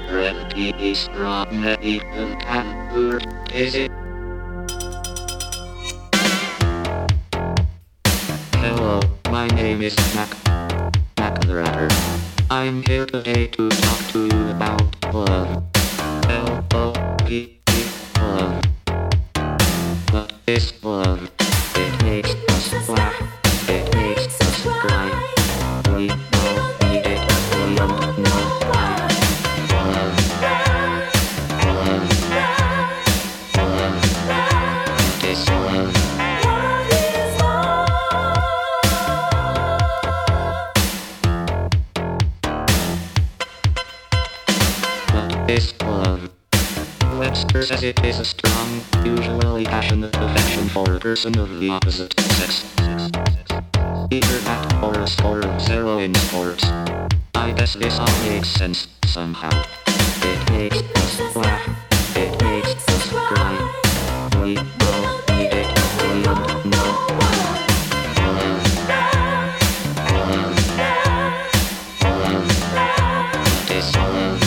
Repis Romney Campur is it? Hello, my name is Mac the Rapper. I'm here today to talk to you about love. L-O-V-E, love. What is love? It makes us laugh, it makes us cry. We all need it, we don't know why. Love, love, love, what is love? What is love? Webster says it is a strong, usually passionate affection for a person of the opposite sex. Either that or a score of 0 in sports. I guess this all makes sense, somehow. It makes us laugh, it makes us cry. We all need it, we don't know why. Love, love, love, what is love?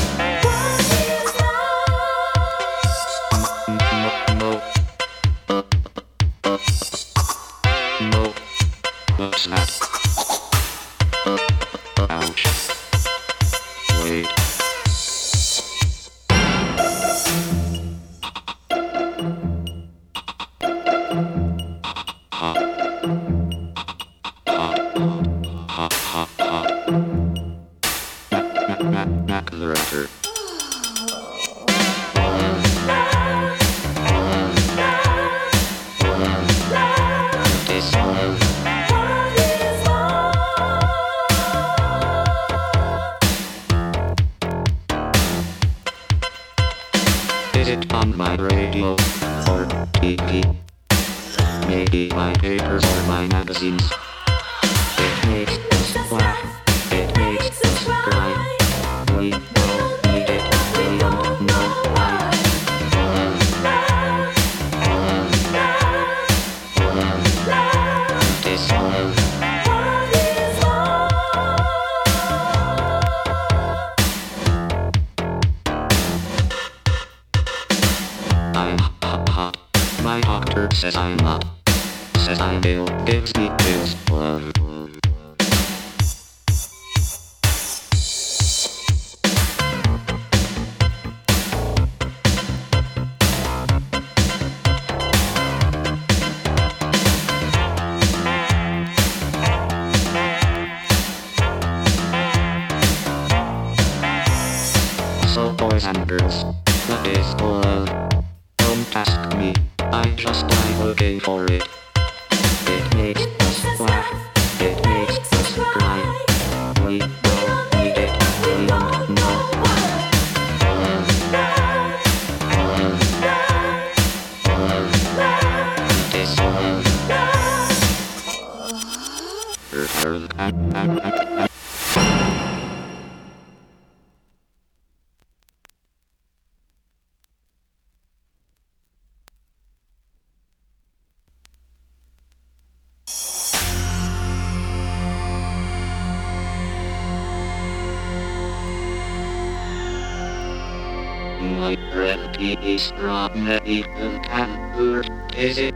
No, what's that? Ouch. Wait. Mac the Rapper. Is it on my radio or TV? Maybe my papers or my magazines. It makes us laugh, it makes us cry. We all need it, we don't know why. Love, love, love, what is love? I'm hot. My doctor says I'm hot. Says I'm ill, gives me pills. Love. So boys and girls, what is love? Don't ask me, I just like looking for it. It makes us laugh, it makes us cry. We all need it, we don't know why. Love, love, love, what is love? My Repis Romney Campur is it?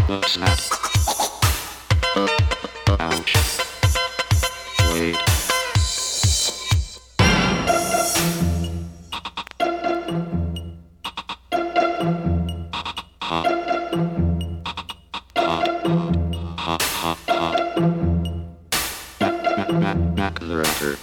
What's that? Ouch. Wait. Mac the Rapper.